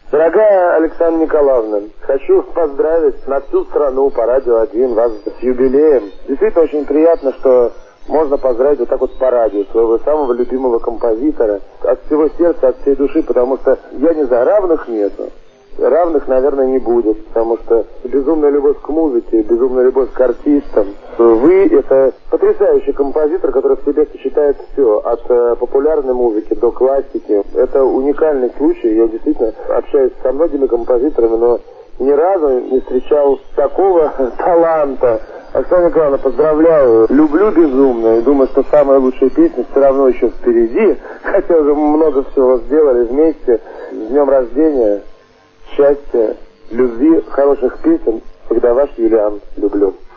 Дорогая Александра Николаевна, хочу поздравить на всю страну по Радио 1 вас с юбилеем. Действительно очень приятно, что можно поздравить вот так вот по радио своего самого любимого композитора. От всего сердца, от всей души, потому что, я не знаю, равных нету. Равных, наверное, не будет, потому что безумная любовь к музыке, безумная любовь к артистам. Вы — это потрясающий композитор, который в себе сочетает все, от популярной музыки до классики. Это уникальный случай. Я действительно общаюсь со многими композиторами, но ни разу не встречал такого таланта. Оксана Николаевна, поздравляю, люблю безумно и думаю, что самая лучшая песня все равно еще впереди, хотя уже много всего сделали вместе. С днем рождения! Счастья, любви, хороших песен. Всегда ваш Юлиан. Люблю.